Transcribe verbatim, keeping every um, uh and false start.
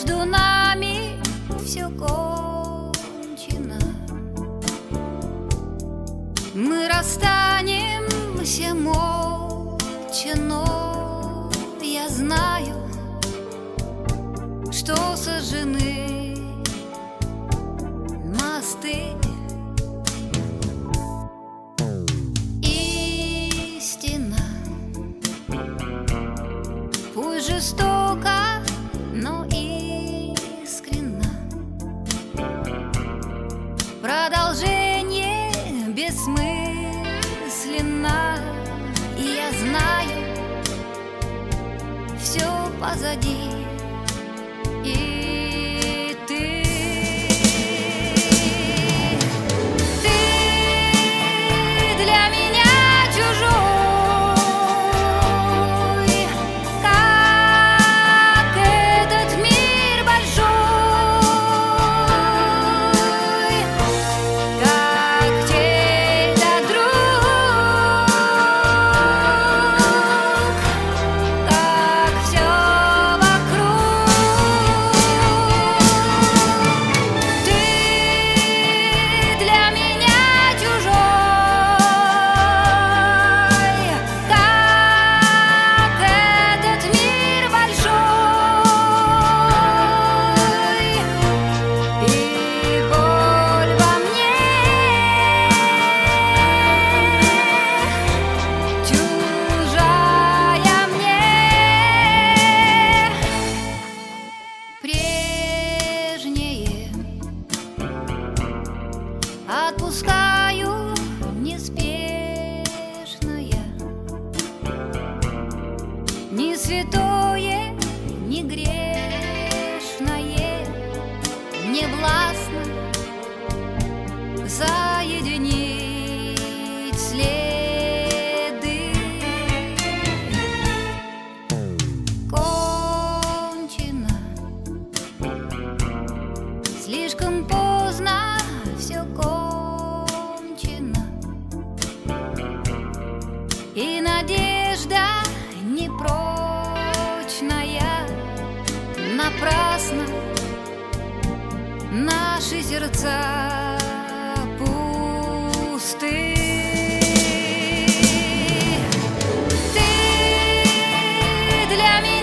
между нами все кончено. Мы расстанемся молча, но я знаю, что сожжены мосты. Истина, пусть жестоко, но искренно. Продолжение бессмысленно, и я знаю, все позади. И ты, ты для меня чужой, как этот мир большой, как чей-то друг, как все вокруг. Ты для меня чужой, как этот мир большой, и боль во мне чужая мне. Прежнее отпускаю неспешно я. Ни святое, ни грешное не властно соединить следы. Кончено, слишком поздно все кончено, и надежда непрочная, напрасно наши сердца пусты. Ты для меня